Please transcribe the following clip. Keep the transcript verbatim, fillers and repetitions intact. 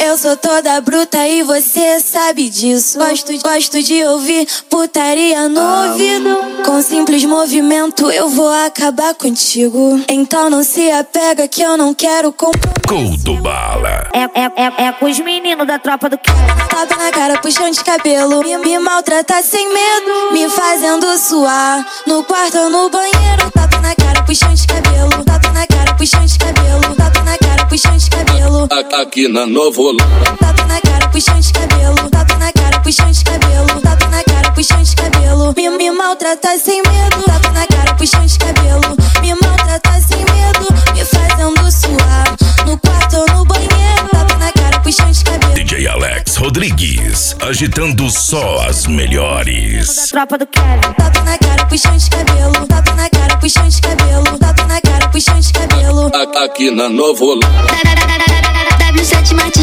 eu sou toda bruta e você sabe disso. Gosto, gosto de ouvir putaria no ouvido. Com simples movimento eu vou acabar contigo. Então não se apega que eu não quero compromisso. Gol do Bala. É, é, é, é com os meninos da tropa do que. Tapa na cara, puxão de cabelo. Me, me maltrata sem medo, me fazendo suar. No quarto ou no banheiro. Tapa na cara, puxão de cabelo. Tapa na cara, puxão de cabelo. Tapa na cara, puxão de cabelo. Aqui na Novo. Tapa na cara, puxão de cabelo. Tapa na cara, puxão de cabelo. Tapa na cara, puxão de cabelo. Me, me maltrata sem medo. Tapa na cara, puxão de cabelo. Me maltrata sem medo, me fazendo suar. No quarto ou no banheiro. Tapa na cara, puxão de cabelo. D J Alex Rodrigues, agitando só as melhores. Tropa do Kevin. Tapa na cara, puxão de cabelo. Tapa na cara, puxão de cabelo. Tapa na cara, puxão de cabelo. Aqui na Novo. W sete Martins.